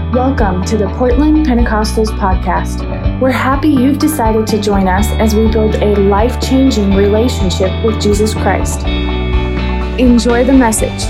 Welcome to the Portland Pentecostals podcast. We're happy you've decided to join us as we build a life-changing relationship with Jesus Christ. Enjoy the message.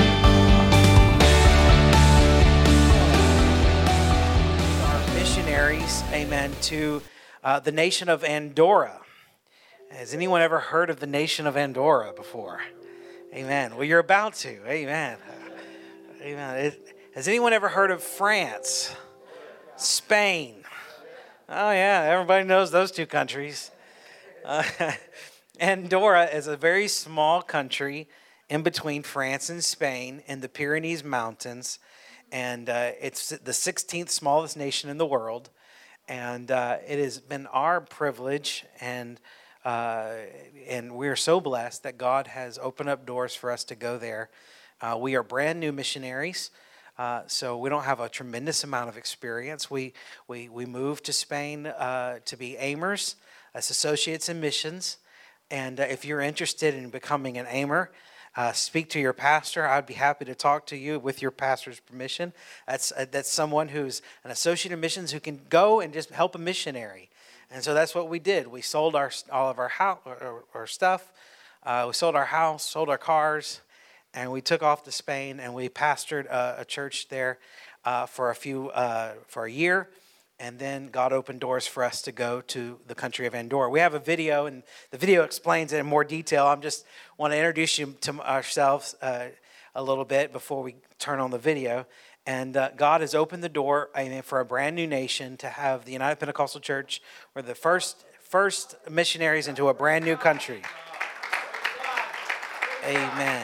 Our missionaries, amen, to the nation of Andorra. Has anyone ever heard of the nation of Andorra before? Amen. Well, you're about to. Amen. Amen. Has anyone ever heard of France? Spain? Oh, yeah. Everybody knows those two countries. Andorra is a very small country in between France and Spain in the Pyrenees Mountains. And it's the 16th smallest nation in the world. And it has been our privilege and we're so blessed that God has opened up doors for us to go there. We are brand new missionaries, so we don't have a tremendous amount of experience. We moved to Spain to be AIMers, as Associates in Missions, and if you're interested in becoming an AIMer, speak to your pastor. I'd be happy to talk to you with your pastor's permission. That's someone who's an associate in missions who can go and just help a missionary. And so that's what we did. We sold all of our house, our stuff. We sold our house, sold our cars, and we took off to Spain. And we pastored a church there for a year. And then God opened doors for us to go to the country of Andorra. We have a video, and the video explains it in more detail. I just want to introduce you to ourselves a little bit before we turn on the video. And God has opened the door, for a brand new nation to have the United Pentecostal Church. We're the first missionaries into a brand new country. Amen.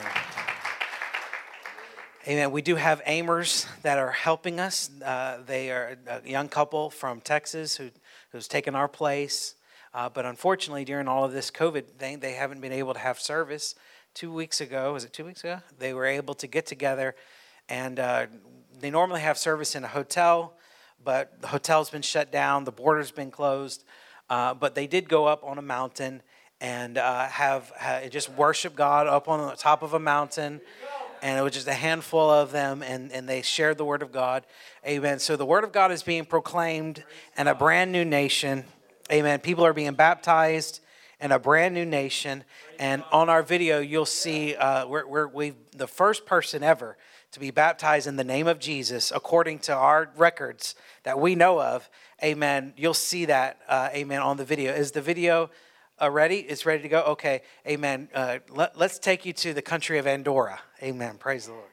Amen. We do have AIMers that are helping us. They are a young couple from Texas who's taken our place. But unfortunately, during all of this COVID thing, they haven't been able to have service. 2 weeks ago, was it 2 weeks ago? They were able to get together, and they normally have service in a hotel, but the hotel's been shut down, the border's been closed, but they did go up on a mountain and have just worship God up on the top of a mountain, and it was just a handful of them, and they shared the Word of God. Amen. So the Word of God is being proclaimed in a brand new nation. Amen. People are being baptized in a brand new nation, and on our video, you'll see we've the first person ever to be baptized in the name of Jesus, according to our records that we know of. Amen. You'll see that, amen, on the video. Is the video ready? It's ready to go? Okay. Amen. Let's take you to the country of Andorra. Amen. Praise the Lord.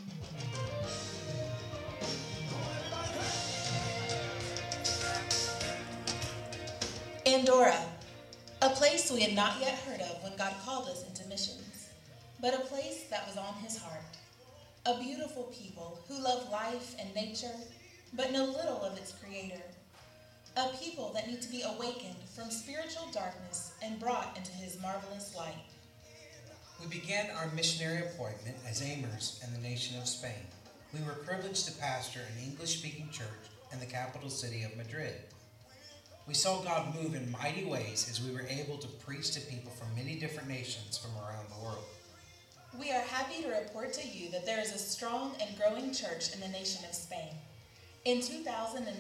Andorra, a place we had not yet heard of when God called us into missions, but a place that was on his heart. A beautiful people who love life and nature, but know little of its creator. A people that need to be awakened from spiritual darkness and brought into his marvelous light. We began our missionary appointment as AIMers in the nation of Spain. We were privileged to pastor an English-speaking church in the capital city of Madrid. We saw God move in mighty ways as we were able to preach to people from many different nations from around the world. We are happy to report to you that there is a strong and growing church in the nation of Spain. In 2019,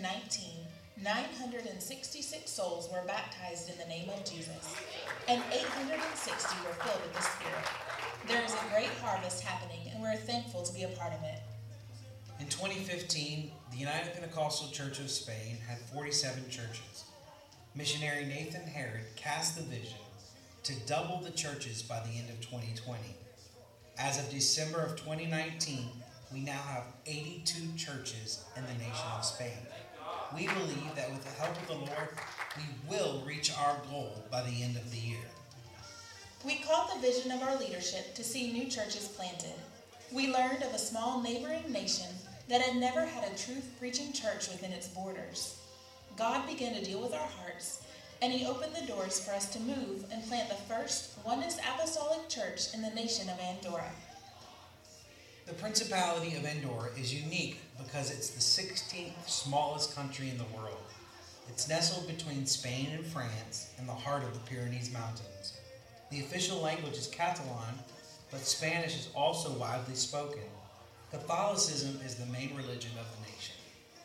966 souls were baptized in the name of Jesus, and 860 were filled with the Spirit. There is a great harvest happening, and we're thankful to be a part of it. In 2015, the United Pentecostal Church of Spain had 47 churches. Missionary Nathan Herod cast the vision to double the churches by the end of 2020. As of December of 2019, we now have 82 churches in the nation of Spain. We believe that with the help of the Lord, we will reach our goal by the end of the year. We caught the vision of our leadership to see new churches planted. We learned of a small neighboring nation that had never had a truth-preaching church within its borders. God began to deal with our hearts, and he opened the doors for us to move and plant the first Oneness Apostolic Church in the nation of Andorra. The Principality of Andorra is unique because it's the 16th smallest country in the world. It's nestled between Spain and France in the heart of the Pyrenees Mountains. The official language is Catalan, but Spanish is also widely spoken. Catholicism is the main religion of the nation.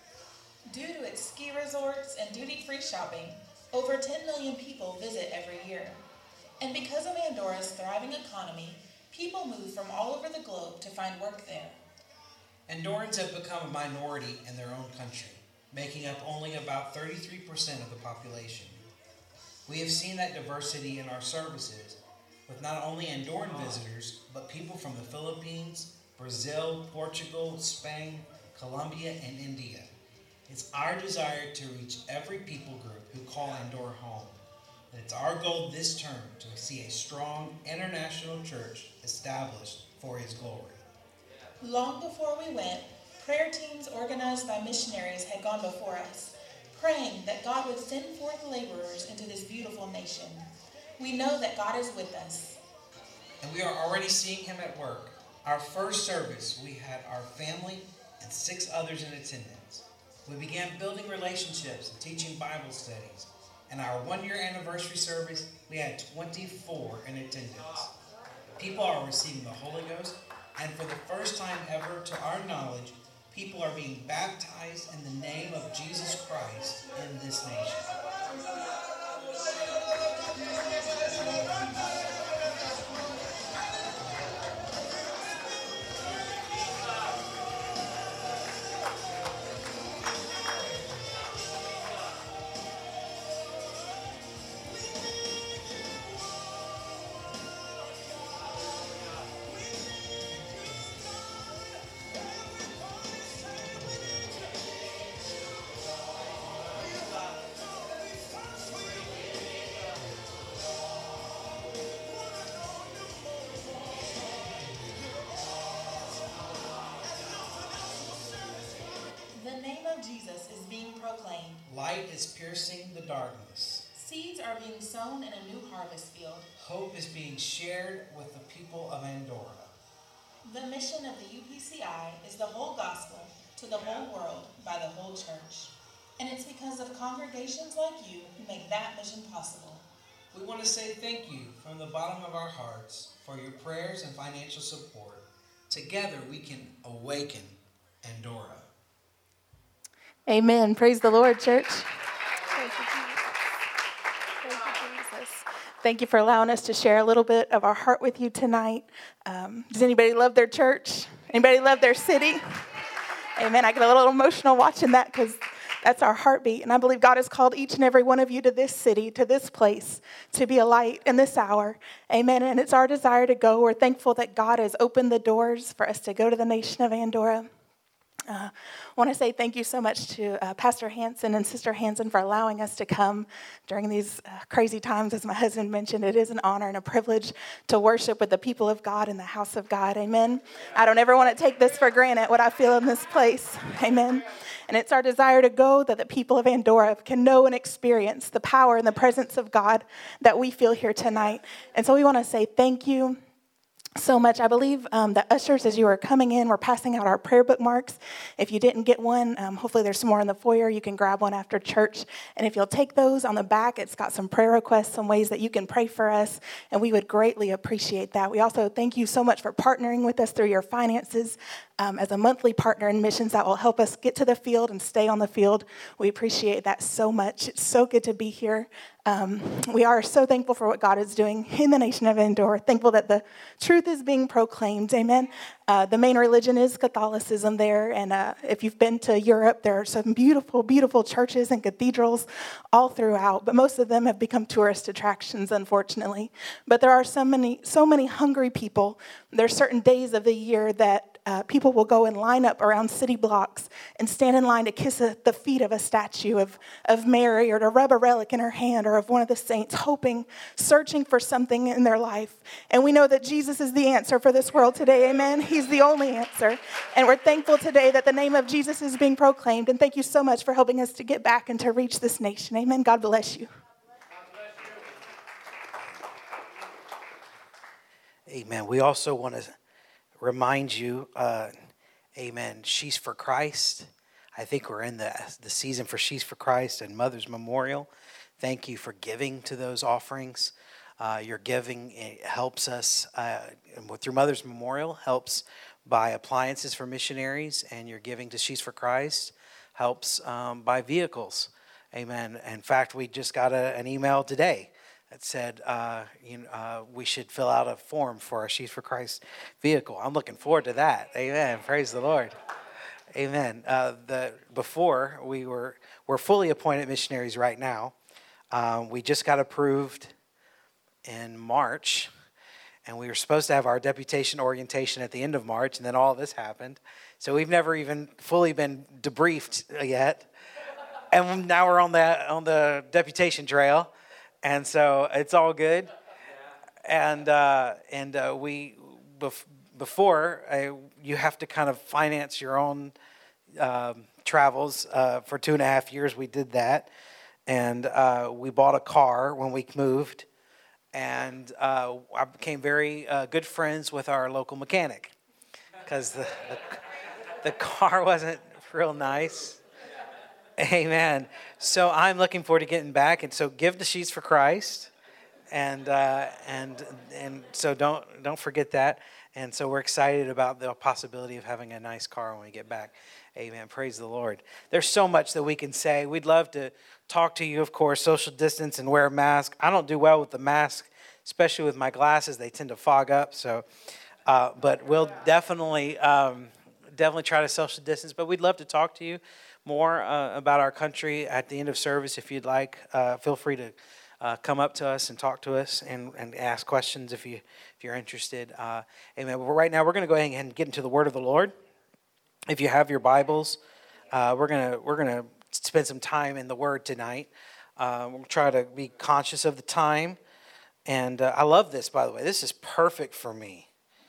Due to its ski resorts and duty-free shopping, over 10 million people visit every year. And because of Andorra's thriving economy, people move from all over the globe to find work there. Andorrans have become a minority in their own country, making up only about 33% of the population. We have seen that diversity in our services, with not only Andorran visitors, but people from the Philippines, Brazil, Portugal, Spain, Colombia, and India. It's our desire to reach every people group who call Andorra home. And it's our goal this term to see a strong international church established for His glory. Long before we went, prayer teams organized by missionaries had gone before us, praying that God would send forth laborers into this beautiful nation. We know that God is with us. And we are already seeing Him at work. Our first service, we had our family and 6 others in attendance. We began building relationships and teaching Bible studies. And our 1-year anniversary service, we had 24 in attendance. People are receiving the Holy Ghost, and for the first time ever, to our knowledge, people are being baptized in the name of Jesus Christ in this nation. The name of Jesus is being proclaimed. Light is piercing the darkness. Seeds are being sown in a new harvest field. Hope is being shared with the people of Andorra. The mission of the UPCI is the whole gospel to the whole world by the whole church. And it's because of congregations like you who make that mission possible. We want to say thank you from the bottom of our hearts for your prayers and financial support. Together we can awaken Andorra. Amen. Praise the Lord, church. Thank you, Jesus. Thank you, Jesus. Thank you for allowing us to share a little bit of our heart with you tonight. Does anybody love their church? Anybody love their city? Amen. I get a little emotional watching that because that's our heartbeat. And I believe God has called each and every one of you to this city, to this place, to be a light in this hour. Amen. And it's our desire to go. We're thankful that God has opened the doors for us to go to the nation of Andorra. I want to say thank you so much to Pastor Hansen and Sister Hansen for allowing us to come during these crazy times. As my husband mentioned, it is an honor and a privilege to worship with the people of God in the house of God. Amen. I don't ever want to take this for granted, what I feel in this place. Amen. And it's our desire to go that the people of Andorra can know and experience the power and the presence of God that we feel here tonight. And so we want to say thank you so much. I believe the ushers, as you are coming in, we're passing out our prayer bookmarks. If you didn't get one, hopefully there's some more in the foyer. You can grab one after church. And if you'll take those on the back, it's got some prayer requests, some ways that you can pray for us, and we would greatly appreciate that. We also thank you so much for partnering with us through your finances as a monthly partner in missions that will help us get to the field and stay on the field. We appreciate that so much. It's so good to be here. We are so thankful for what God is doing in the nation of Andorra, thankful that the truth is being proclaimed, amen. The main religion is Catholicism there, and if you've been to Europe, there are some beautiful, beautiful churches and cathedrals all throughout, but most of them have become tourist attractions, unfortunately. But there are so many hungry people. There are certain days of the year that people will go and line up around city blocks and stand in line to kiss the feet of a statue of Mary, or to rub a relic in her hand, or of one of the saints, hoping, searching for something in their life. And we know that Jesus is the answer for this world today, amen? He's the only answer. And we're thankful today that the name of Jesus is being proclaimed. And thank you so much for helping us to get back and to reach this nation, amen? God bless you. Amen. We also want to remind you, amen, She's for Christ. I think we're in the season for She's for Christ and Mother's Memorial. Thank you for giving to those offerings. Your giving helps us, through Mother's Memorial, helps buy appliances for missionaries, and your giving to She's for Christ helps buy vehicles. Amen. In fact, we just got an email today that said we should fill out a form for our She's for Christ vehicle. I'm looking forward to that. Amen. Praise the Lord. Amen. Before we're fully appointed missionaries right now. We just got approved in March, and we were supposed to have our deputation orientation at the end of March, and then all this happened. So we've never even fully been debriefed yet. And now we're on the deputation trail, and so it's all good. Before you have to kind of finance your own travels. For 2.5 years, we did that, and we bought a car when we moved, and I became very good friends with our local mechanic because the car wasn't real nice. Amen. So I'm looking forward to getting back, and so give the She's for Christ, and so don't forget that. And so we're excited about the possibility of having a nice car when we get back. Amen. Praise the Lord. There's so much that we can say. We'd love to talk to you, of course, social distance and wear a mask. I don't do well with the mask, especially with my glasses. They tend to fog up. So, but we'll definitely try to social distance. But we'd love to talk to you more about our country at the end of service. If you'd like, feel free to come up to us and talk to us and ask questions if you're interested. Amen. But right now we're going to go ahead and get into the Word of the Lord. If you have your Bibles, we're gonna spend some time in the Word tonight. We'll try to be conscious of the time. And I love this, by the way. This is perfect for me.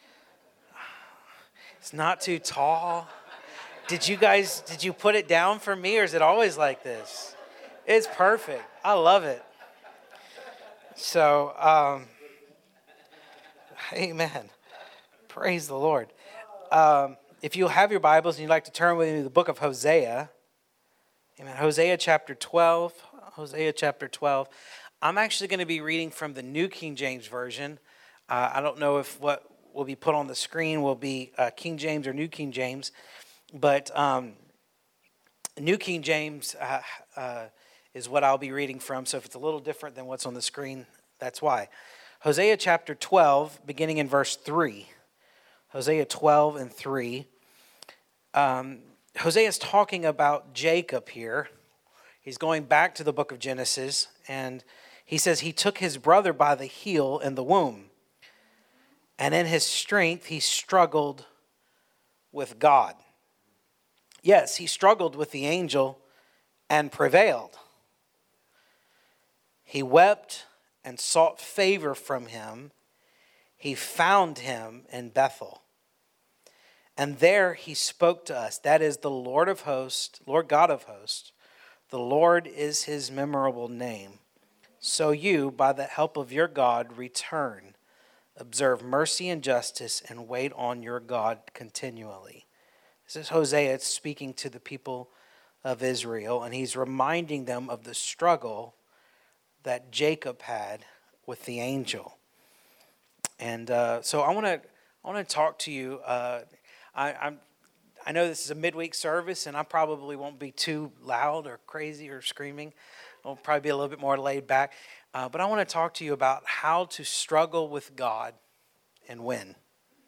It's not too tall. Did you put it down for me, or is it always like this? It's perfect. I love it. So, amen. Praise the Lord. If you have your Bibles and you'd like to turn with me to the book of Hosea, amen. Hosea chapter 12. I'm actually going to be reading from the New King James Version. I don't know if what will be put on the screen will be King James or New King James, but New King James is what I'll be reading from. So if it's a little different than what's on the screen, that's why. Hosea chapter 12, beginning in verse 3. Hosea 12 and 3. Hosea is talking about Jacob here. He's going back to the book of Genesis, and he says he took his brother by the heel in the womb, and in his strength he struggled with God. Yes, he struggled with the angel and prevailed. He wept and sought favor from him. He found him in Bethel. And there he spoke to us. That is the Lord of hosts, Lord God of hosts. The Lord is his memorable name. So you, by the help of your God, return. Observe mercy and justice and wait on your God continually. This is Hosea speaking to the people of Israel, and he's reminding them of the struggle that Jacob had with the angel. And so I want to talk to you. I know this is a midweek service, and I probably won't be too loud or crazy or screaming. I'll probably be a little bit more laid back. But I want to talk to you about how to struggle with God and win.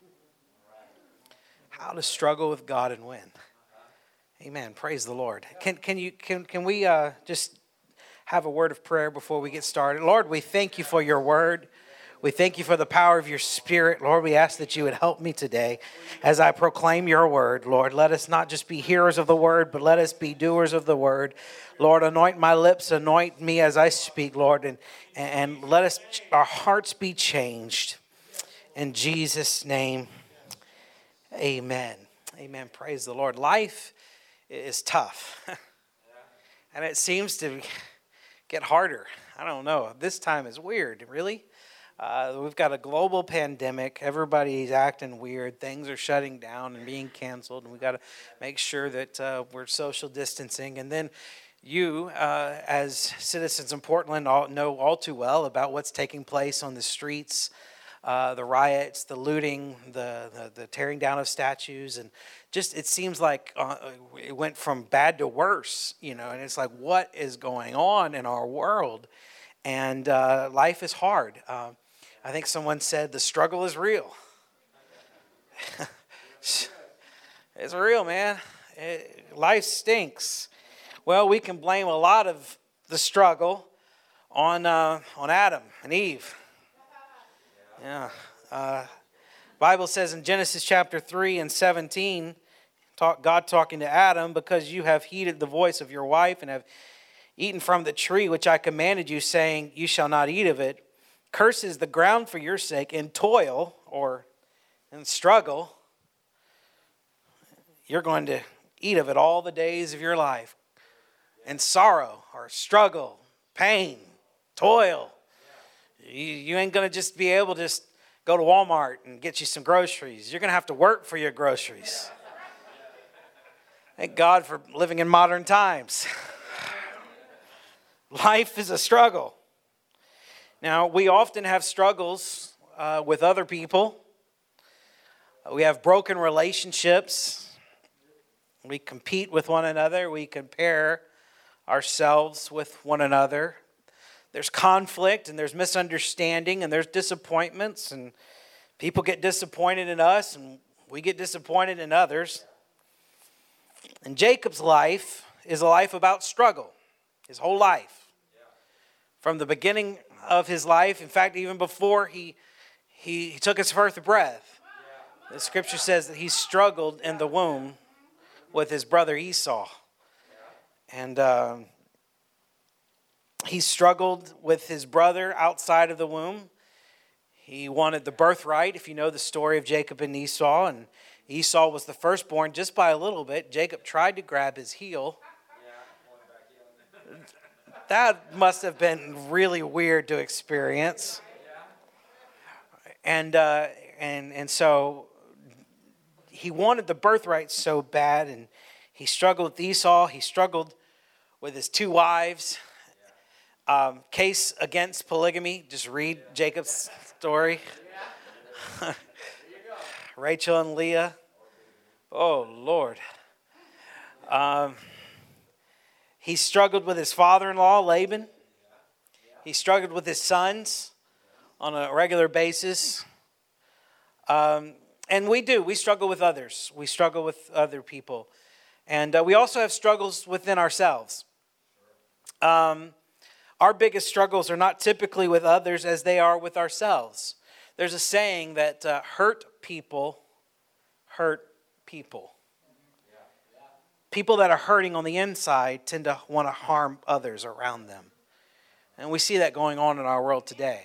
How to struggle with God and win. Amen. Praise the Lord. Can we just have a word of prayer before we get started? Lord, we thank you for your word. We thank you for the power of your Spirit. Lord, we ask that you would help me today as I proclaim your word. Lord, let us not just be hearers of the word, but let us be doers of the word. Lord, anoint my lips, anoint me as I speak, Lord, and let our hearts be changed. In Jesus' name, amen. Amen. Praise the Lord. Life is tough, and it seems to get harder. I don't know. This time is weird, really. We've got a global pandemic. Everybody's acting weird. Things are shutting down and being canceled. And we've got to make sure that we're social distancing. And then you, as citizens in Portland, know all too well about what's taking place on the streets the riots, the looting, the tearing down of statues, and just it seems like it went from bad to worse, and it's like, what is going on in our world? And life is hard. I think someone said the struggle is real. It's real, man. Life stinks. Well, we can blame a lot of the struggle on Adam and Eve. Yeah. Bible says in Genesis chapter 3 and 17, God talking to Adam, because you have heeded the voice of your wife and have eaten from the tree which I commanded you, saying, you shall not eat of it. Cursed is the ground for your sake. In toil or in struggle, you're going to eat of it all the days of your life. In sorrow or struggle, pain, toil. You ain't going to just be able to just go to Walmart and get you some groceries. You're going to have to work for your groceries. Thank God for living in modern times. Life is a struggle. Now, we often have struggles with other people. We have broken relationships. We compete with one another. We compare ourselves with one another. There's conflict and there's misunderstanding and there's disappointments, and people get disappointed in us and we get disappointed in others. And Jacob's life is a life about struggle, his whole life. From the beginning of his life, in fact, even before he took his first breath, the scripture says that he struggled in the womb with his brother Esau. And he struggled with his brother outside of the womb. He wanted the birthright, if you know the story of Jacob and Esau. And Esau was the firstborn just by a little bit. Jacob tried to grab his heel. That must have been really weird to experience. And so he wanted the birthright so bad, and he struggled with Esau. He struggled with his two wives. Case against polygamy. Just read Jacob's story. Rachel and Leah. Oh, Lord. He struggled with his father-in-law, Laban. He struggled with his sons on a regular basis. And we struggle with others. We struggle with other people. And we also have struggles within ourselves. Our biggest struggles are not typically with others as they are with ourselves. There's a saying that hurt people hurt people. People that are hurting on the inside tend to want to harm others around them. And we see that going on in our world today.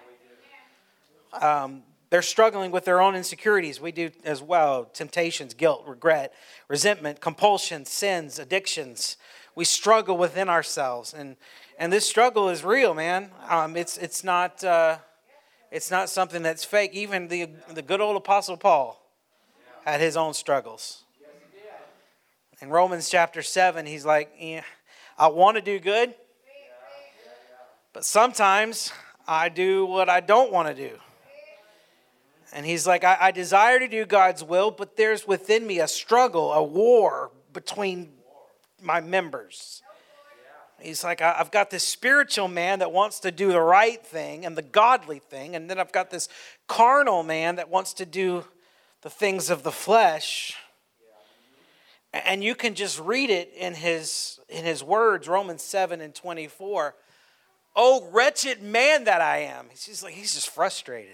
They're struggling with their own insecurities. We do as well. Temptations, guilt, regret, resentment, compulsions, sins, addictions. We struggle within ourselves. And this struggle is real, man. It's not something that's fake. Even the good old Apostle Paul had his own struggles. In Romans chapter 7, he's like, I want to do good, but sometimes I do what I don't want to do. And he's like, I desire to do God's will, but there's within me a struggle, a war between my members. He's like, I've got this spiritual man that wants to do the right thing and the godly thing, and then I've got this carnal man that wants to do the things of the flesh. And you can just read it in his words, Romans 7 and 24. Oh, wretched man that I am. He's just frustrated.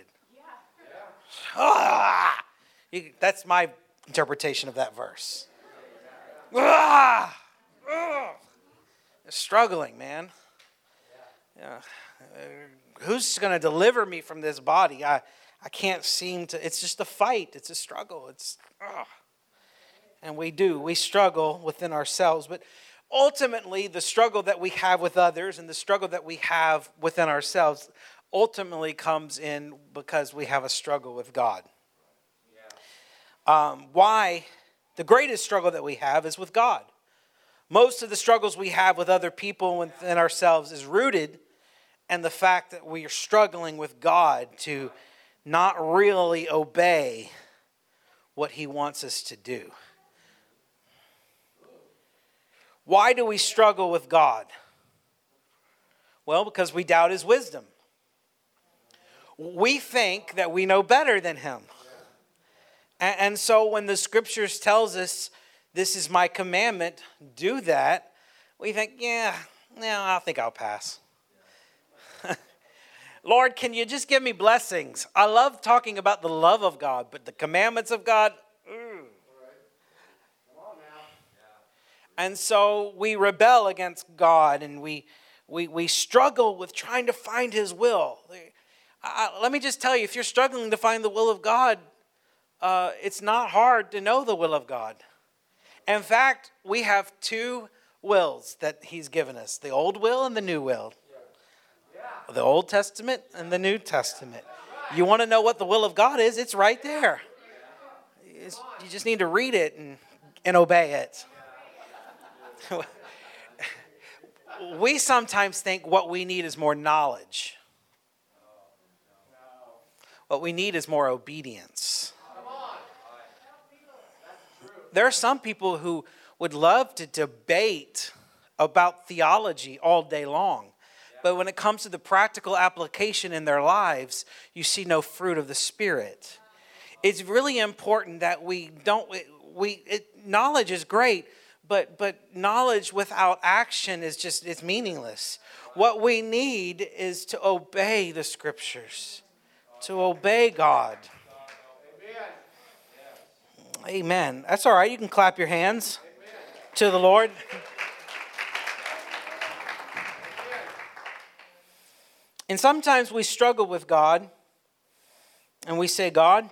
Ah! That's my interpretation of that verse. Ah! Struggling, man. Yeah. Who's going to deliver me from this body? I can't seem to. It's just a fight. It's a struggle. And we struggle within ourselves. But ultimately, the struggle that we have with others and the struggle that we have within ourselves ultimately comes in because we have a struggle with God. Why? The greatest struggle that we have is with God. Most of the struggles we have with other people within ourselves is rooted in the fact that we are struggling with God to not really obey what he wants us to do. Why do we struggle with God? Well, because we doubt his wisdom. We think that we know better than him. And so when the scriptures tells us, this is my commandment, do that, we think, I think I'll pass. Lord, can you just give me blessings? I love talking about the love of God, but the commandments of God, And so we rebel against God, and we struggle with trying to find his will. Let me just tell you, if you're struggling to find the will of God, it's not hard to know the will of God. In fact, we have two wills that he's given us, the old will and the new will. The Old Testament and the New Testament. You want to know what the will of God is? It's right there. You just need to read it and obey it. We sometimes think what we need is more knowledge. What we need is more obedience. There are some people who would love to debate about theology all day long. But when it comes to the practical application in their lives, you see no fruit of the Spirit. It's really important that knowledge is great, but knowledge without action it's meaningless. What we need is to obey the scriptures, to obey God. Amen. That's all right. You can clap your hands to the Lord. And sometimes we struggle with God and we say, God,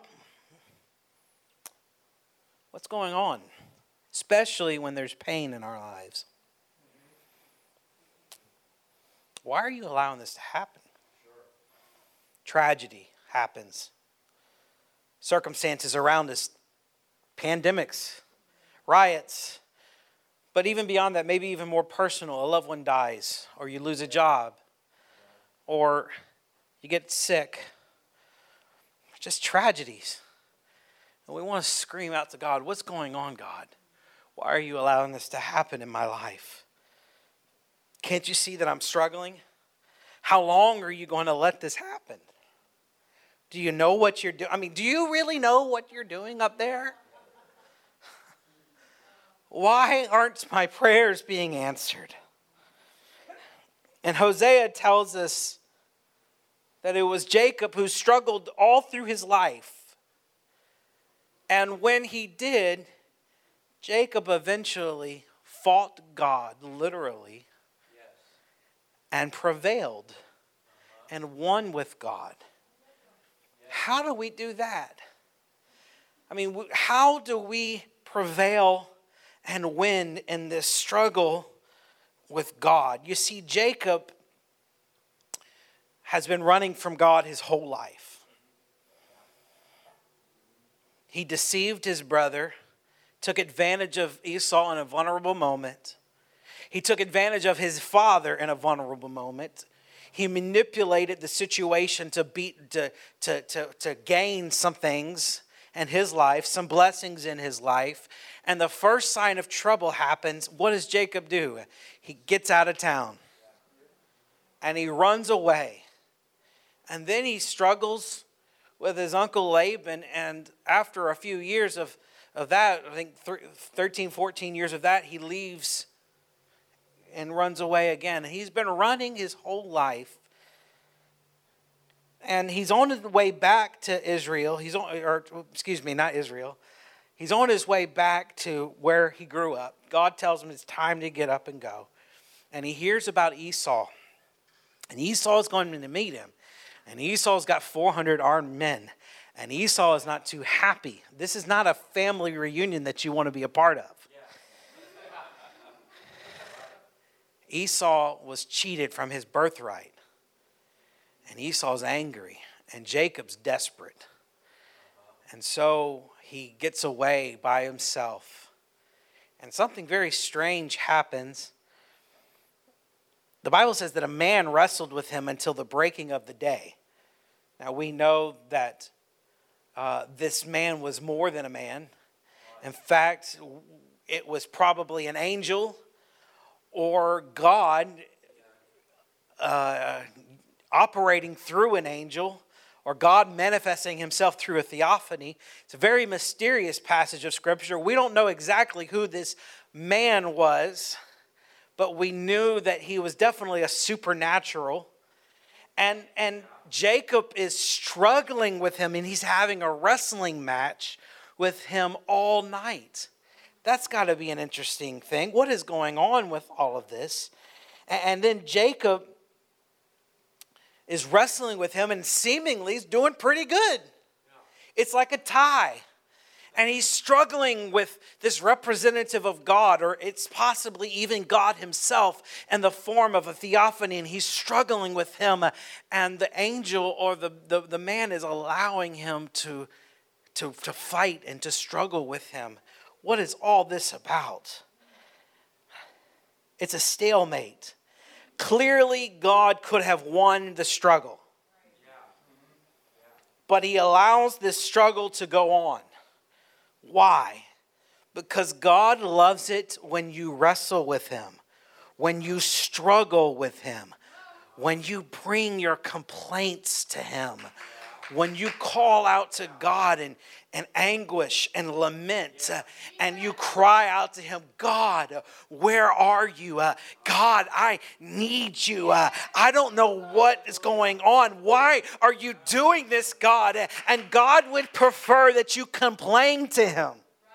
what's going on? Especially when there's pain in our lives. Why are you allowing this to happen? Tragedy happens. Circumstances around us, pandemics, riots. But even beyond that, maybe even more personal, a loved one dies or you lose a job. Or you get sick. Just tragedies. And we want to scream out to God, what's going on, God? Why are you allowing this to happen in my life? Can't you see that I'm struggling? How long are you going to let this happen? Do you know what you're doing? Do you really know what you're doing up there? Why aren't my prayers being answered? And Hosea tells us that it was Jacob who struggled all through his life. And when he did, Jacob eventually fought God, literally, and prevailed and won with God. How do we do that? How do we prevail and win in this struggle with God? You see, Jacob has been running from God his whole life. He deceived his brother, took advantage of Esau in a vulnerable moment. He took advantage of his father in a vulnerable moment. He manipulated the situation to gain some things in his life, some blessings in his life. And the first sign of trouble happens. What does Jacob do? He gets out of town and he runs away. And then he struggles with his uncle Laban. And after a few years of that, I think 13, 14 years of that, he leaves and runs away again. He's been running his whole life. And he's on his way back to Israel. He's on his way back to where he grew up. God tells him it's time to get up and go. And he hears about Esau. And Esau is going to meet him. And Esau's got 400 armed men. And Esau is not too happy. This is not a family reunion that you want to be a part of. Esau was cheated from his birthright. And Esau's angry. And Jacob's desperate. And so he gets away by himself. And something very strange happens. The Bible says that a man wrestled with him until the breaking of the day. Now we know that this man was more than a man. In fact, it was probably an angel or God operating through an angel, or God manifesting himself through a theophany. It's a very mysterious passage of Scripture. We don't know exactly who this man was, but we knew that he was definitely a supernatural. And Jacob is struggling with him, and he's having a wrestling match with him all night. That's got to be an interesting thing. What is going on with all of this? And then Jacob is wrestling with him and seemingly is doing pretty good. It's like a tie. And he's struggling with this representative of God, or it's possibly even God himself in the form of a theophany, and he's struggling with him. And the angel or the man is allowing him to fight and to struggle with him. What is all this about? It's a stalemate. Clearly, God could have won the struggle. But he allows this struggle to go on. Why? Because God loves it when you wrestle with him, when you struggle with him, when you bring your complaints to him, when you call out to God in anguish and lament, and you cry out to him, God, where are you? God, I need you. I don't know what is going on. Why are you doing this, God? And God would prefer that you complain to him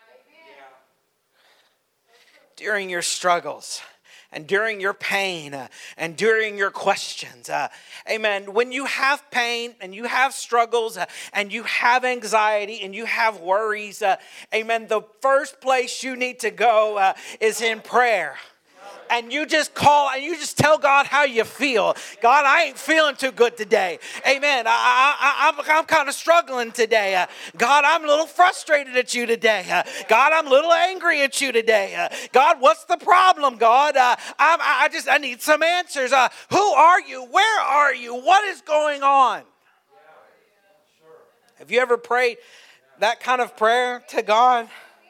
during your struggles, and during your pain, and during your questions. Amen. When you have pain, and you have struggles, and you have anxiety, and you have worries, amen, the first place you need to go is in prayer. And you just call and you just tell God how you feel. God, I ain't feeling too good today. Amen. I'm kind of struggling today. God, I'm a little frustrated at you today. God, I'm a little angry at you today. God, what's the problem, God? I need some answers. Who are you? Where are you? What is going on? Have you ever prayed that kind of prayer to God?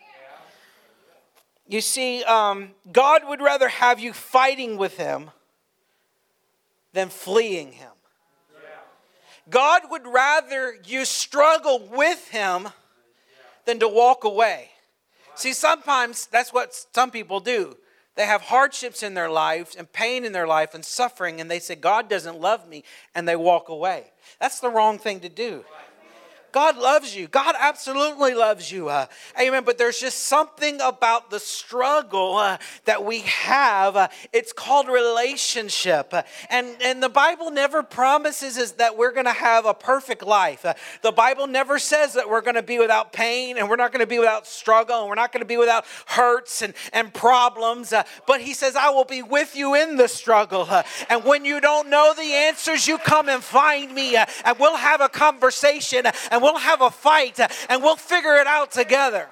You see, God would rather have you fighting with him than fleeing him. God would rather you struggle with him than to walk away. See, sometimes that's what some people do. They have hardships in their lives and pain in their life and suffering, and they say, God doesn't love me, and they walk away. That's the wrong thing to do. God loves you. God absolutely loves you. Amen. But there's just something about the struggle that we have. It's called relationship. And the Bible never promises us that we're going to have a perfect life. The Bible never says that we're going to be without pain, and we're not going to be without struggle, and we're not going to be without hurts and problems. But he says, I will be with you in the struggle. And when you don't know the answers, you come and find me, and we'll have a conversation, and we'll have a fight, and we'll figure it out together.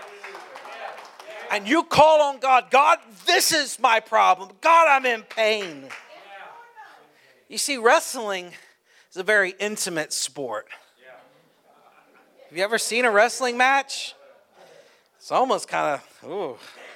And you call on God. God, this is my problem. God, I'm in pain. You see, wrestling is a very intimate sport. Have you ever seen a wrestling match? It's almost kind of, ooh.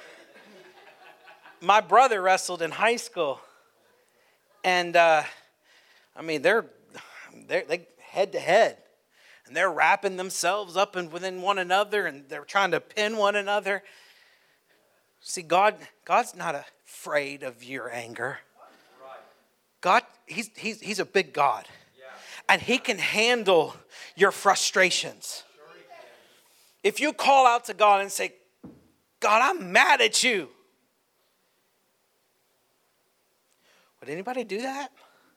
My brother wrestled in high school. And, they're head to head. And they're wrapping themselves up within one another, and they're trying to pin one another. See, God's not afraid of your anger. God, he's a big God. And he can handle your frustrations. If you call out to God and say, God, I'm mad at you. Would anybody do that?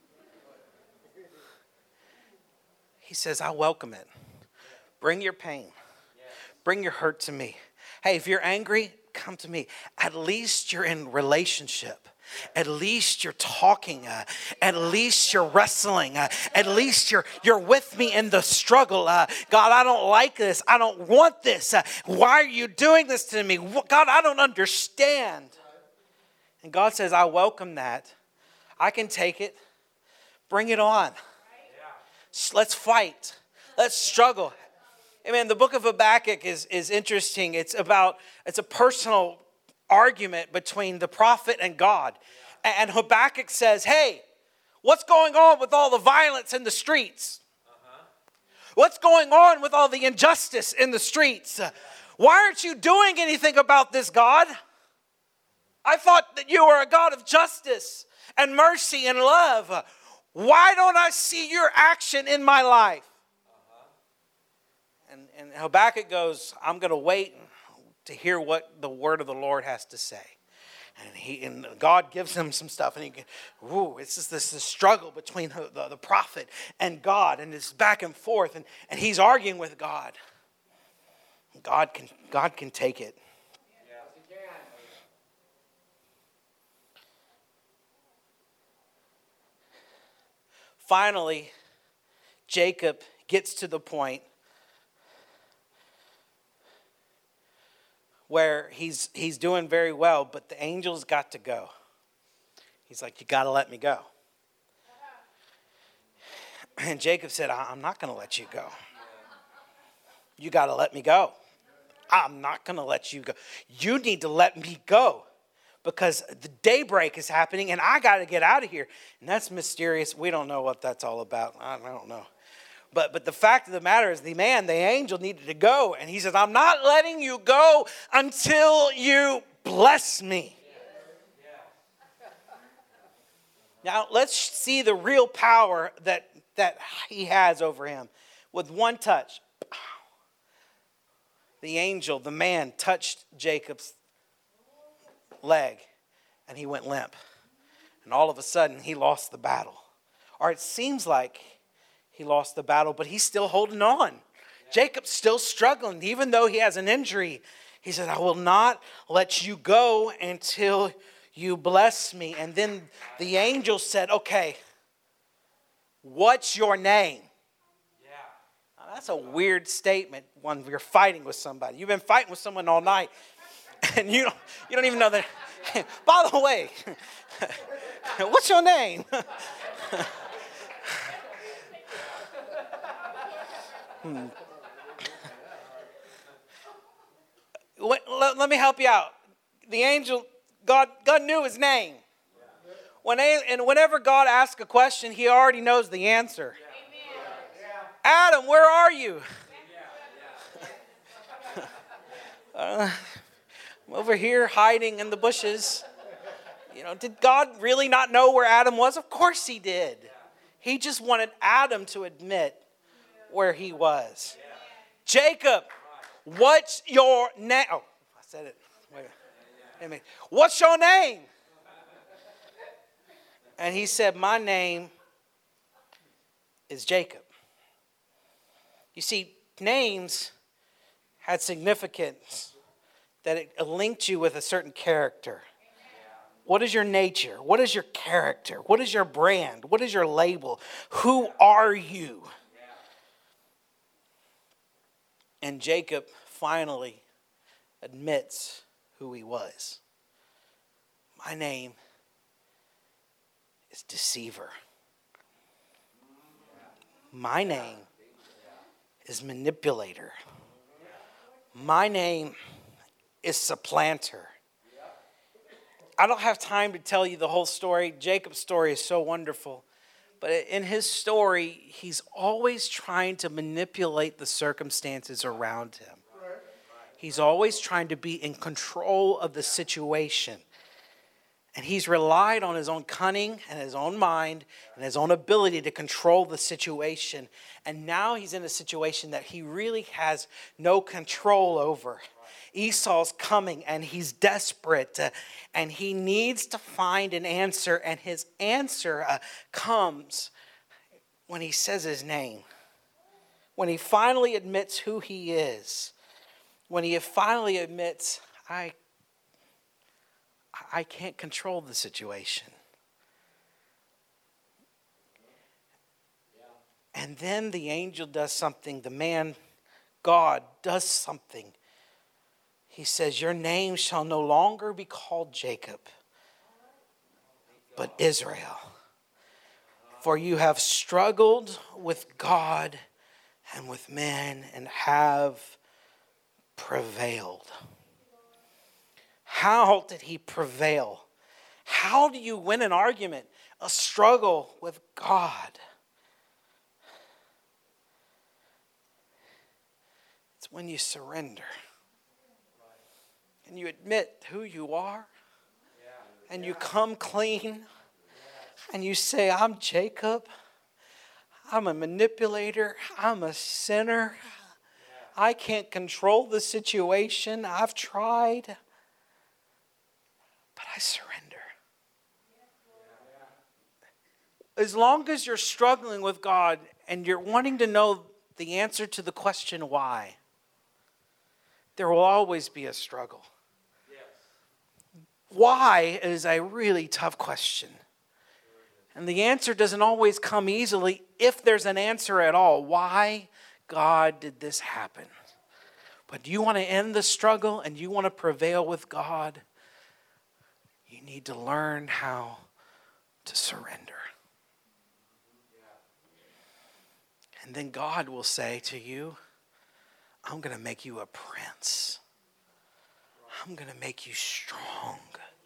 He says, I welcome it. Bring your pain. Bring your hurt to me. Hey, if you're angry, come to me. At least you're in relationship. At least you're talking. At least you're wrestling. At least you're with me in the struggle. God, I don't like this. I don't want this. Why are you doing this to me? God, I don't understand. And God says, I welcome that. I can take it. Bring it on. Let's fight. Let's struggle. Amen. The book of Habakkuk is interesting. It's a personal argument between the prophet and God. And Habakkuk says, hey, what's going on with all the violence in the streets? What's going on with all the injustice in the streets? Why aren't you doing anything about this, God? I thought that you were a God of justice and mercy and love. Why don't I see your action in my life? And Habakkuk goes, I'm going to wait to hear what the word of the Lord has to say. And God gives him some stuff, and it's just this struggle between the prophet and God, and it's back and forth, and he's arguing with God. God can take it. Finally, Jacob gets to the point where he's doing very well, but the angel's got to go. He's like, you got to let me go. And Jacob said, I'm not going to let you go. You got to let me go. I'm not going to let you go. You need to let me go because the daybreak is happening and I got to get out of here. And that's mysterious. We don't know what that's all about. I don't know. But the fact of the matter is the angel needed to go. And he says, I'm not letting you go until you bless me. Now, let's see the real power that he has over him. With one touch, the angel, the man, touched Jacob's leg. And he went limp. And all of a sudden, he lost the battle. Or it seems like he lost the battle, but he's still holding on. Jacob's still struggling. Even though he has an injury, he said, I will not let you go until you bless me. And then the angel said, okay, what's your name? Now, that's a weird statement when you're fighting with somebody. You've been fighting with someone all night, and you don't even know that. By the way, what's your name? Let me help you out. The angel, God knew his name. Whenever God asks a question, he already knows the answer. Adam, where are you? I'm over here hiding in the bushes. Did God really not know where Adam was? Of course he did. He just wanted Adam to admit where he was. Jacob, what's your name? Oh, I said it. Wait a minute. What's your name? And he said, my name is Jacob. You see, names had significance, that it linked you with a certain character. What is your nature? What is your character? What is your brand? What is your label? Who are you? And Jacob finally admits who he was. My name is Deceiver. My name is Manipulator. My name is Supplanter. I don't have time to tell you the whole story. Jacob's story is so wonderful. But in his story, he's always trying to manipulate the circumstances around him. He's always trying to be in control of the situation. And he's relied on his own cunning and his own mind and his own ability to control the situation. And now he's in a situation that he really has no control over. Esau's coming and he's desperate and he needs to find an answer, and his answer comes when he says his name. When he finally admits who he is. When he finally admits, I can't control the situation. And then the angel does something. The man, God, does something. He says, your name shall no longer be called Jacob, but Israel. For you have struggled with God and with men and have prevailed. How did he prevail? How do you win an argument, a struggle with God? It's when you surrender and you admit who you are and you come clean. And you say, I'm Jacob, I'm a manipulator, I'm a sinner, I can't control the situation, I've tried, but I surrender. As long as you're struggling with God and you're wanting to know the answer to the question why, there will always be a struggle. Why is a really tough question. And the answer doesn't always come easily if there's an answer at all. Why, God, did this happen? But do you want to end the struggle and you want to prevail with God? You need to learn how to surrender. And then God will say to you, I'm going to make you a prince. I'm going to make you strong.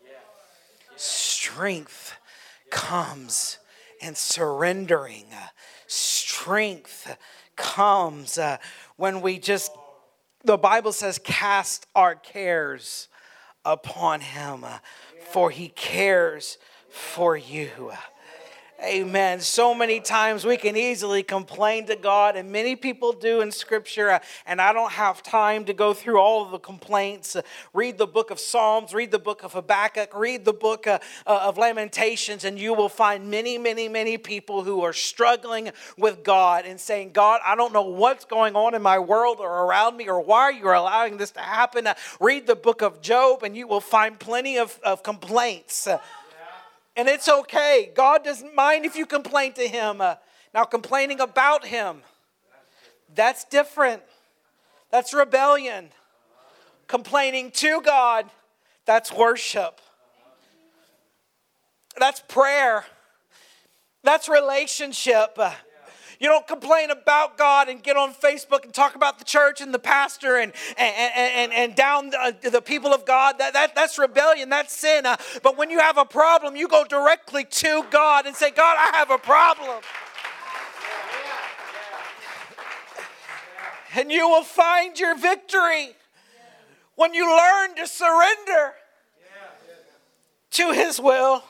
Strength comes in surrendering. Strength comes when we just, the Bible says, cast our cares upon him, for he cares for you. Amen. So many times we can easily complain to God, and many people do in Scripture, and I don't have time to go through all of the complaints. Read the book of Psalms, read the book of Habakkuk, read the book of Lamentations, and you will find many, many, many people who are struggling with God and saying, God, I don't know what's going on in my world or around me, or why you're allowing this to happen. Read the book of Job, and you will find plenty of complaints. And it's okay. God doesn't mind if you complain to him. Now, complaining about him, that's different. That's rebellion. Complaining to God, that's worship. That's prayer. That's relationship. You don't complain about God and get on Facebook and talk about the church and the pastor and down the people of God. That's rebellion. That's sin. But when you have a problem, you go directly to God and say, God, I have a problem. And you will find your victory when you learn to surrender to his will.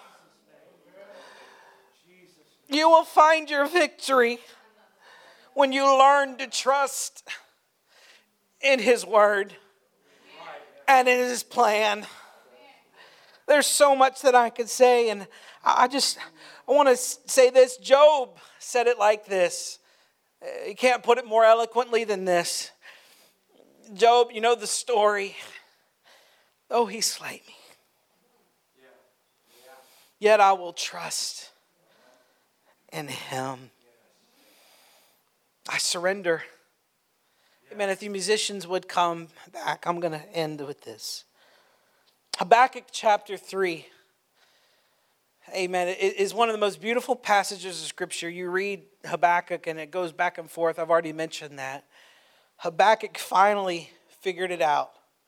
You will find your victory when you learn to trust in his word and in his plan. There's so much that I could say, and I want to say this. Job said it like this. You can't put it more eloquently than this. Job, you know the story. Though he slay me, yet I will trust in him. I surrender. Amen. If the musicians would come back, I'm going to end with this. Habakkuk chapter 3. Amen. It is one of the most beautiful passages of Scripture. You read Habakkuk and it goes back and forth. I've already mentioned that. Habakkuk finally figured it out.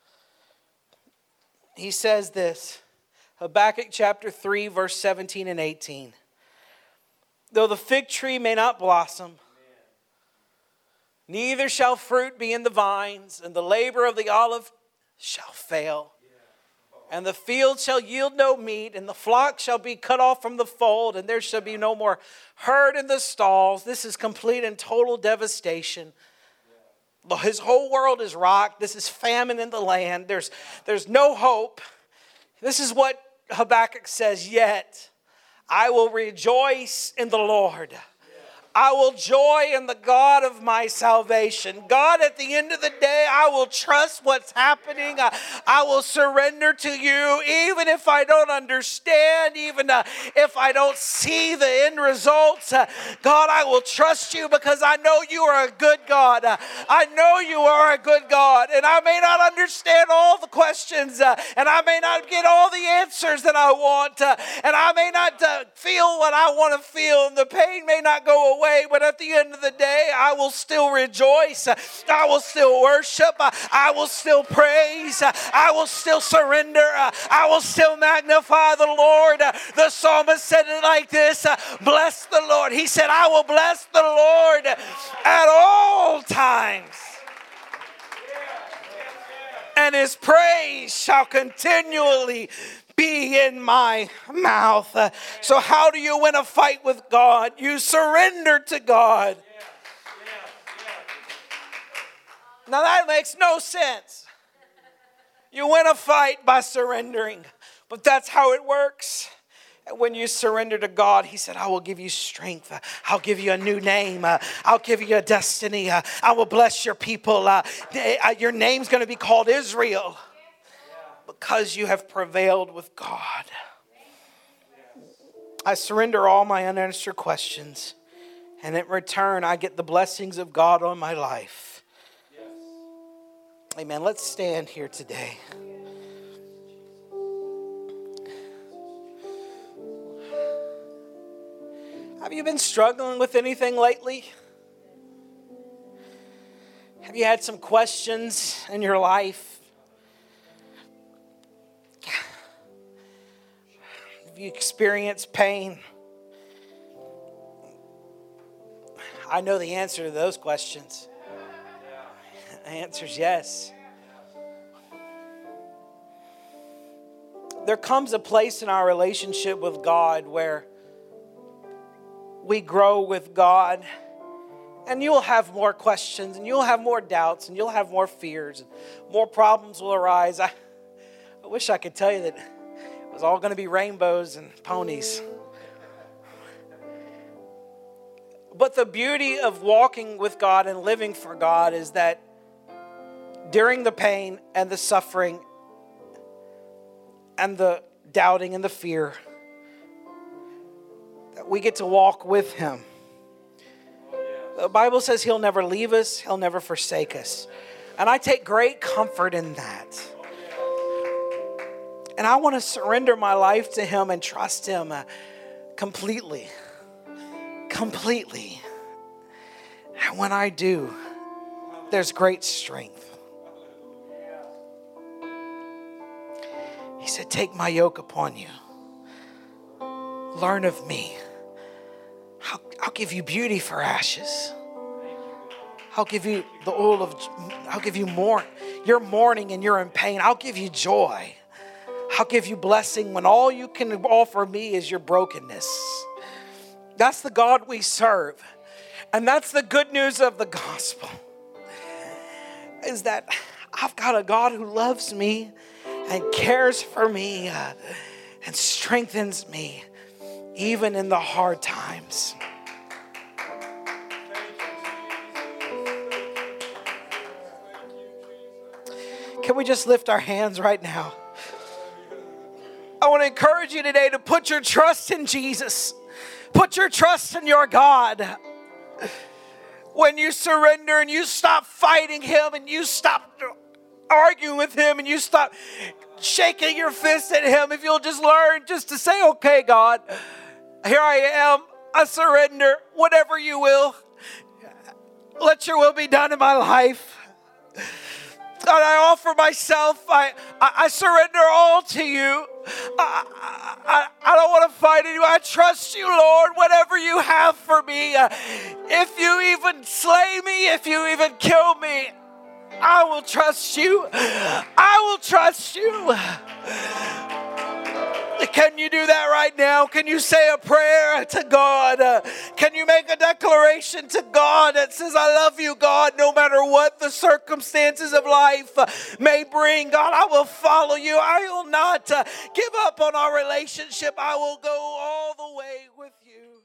He says this. Habakkuk chapter 3, verse 17 and 18. Though the fig tree may not blossom, neither shall fruit be in the vines, and the labor of the olive shall fail. And the field shall yield no meat, and the flock shall be cut off from the fold, and there shall be no more herd in the stalls. This is complete and total devastation. His whole world is rocked. This is famine in the land. There's no hope. This is what Habakkuk says, yet I will rejoice in the Lord. I will joy in the God of my salvation. God, at the end of the day, I will trust what's happening. I will surrender to you, even if I don't understand, even if I don't see the end results. God, I will trust you because I know you are a good God. I know you are a good God, and I may not understand all the questions, and I may not get all the answers that I want, and I may not feel what I want to feel, and the pain may not go away, but at the end of the day, I will still rejoice. I will still worship. I will still praise. I will still surrender. I will still magnify the Lord. The psalmist said it like this, bless the Lord. He said, I will bless the Lord at all times, and his praise shall continually be in my mouth. So how do you win a fight with God? You surrender to God. Now that makes no sense. You win a fight by surrendering, but that's how it works. And when you surrender to God, he said, I will give you strength. I'll give you a new name. I'll give you a destiny. I will bless your people. Your name's going to be called Israel because you have prevailed with God. I surrender all my unanswered questions, and in return, I get the blessings of God on my life. Amen. Let's stand here today. Have you been struggling with anything lately? Have you had some questions in your life? Have you experienced pain? I know the answer to those questions. The answer is yes. There comes a place in our relationship with God where we grow with God, and you'll have more questions, and you'll have more doubts, and you'll have more fears, and more problems will arise. I wish I could tell you that it was all going to be rainbows and ponies. But the beauty of walking with God and living for God is that during the pain and the suffering and the doubting and the fear, that we get to walk with him. The Bible says he'll never leave us, he'll never forsake us. And I take great comfort in that. And I want to surrender my life to him and trust him completely. Completely. And when I do, there's great strength. He said, take my yoke upon you. Learn of me. I'll give you beauty for ashes. I'll give you the oil of, I'll give you your mourning and you're in pain. I'll give you joy. I'll give you blessing when all you can offer me is your brokenness. That's the God we serve. And that's the good news of the gospel. Is that I've got a God who loves me and cares for me and strengthens me even in the hard times. Can we just lift our hands right now? I want to encourage you today to put your trust in Jesus. Put your trust in your God. When you surrender and you stop fighting him and you stop arguing with him and you stop shaking your fist at him, if you'll just learn just to say, okay, God, here I am. I surrender. Whatever you will. Let your will be done in my life. God, I offer myself. I surrender all to you. I don't want to fight you. I trust you, Lord, whatever you have for me. If you even slay me, if you even kill me, I will trust you. I will trust you. Can you do that right now? Can you say a prayer to God? Can you make a declaration to God that says, I love you, God, no matter what the circumstances of life may bring. God, I will follow you. I will not give up on our relationship. I will go all the way with you.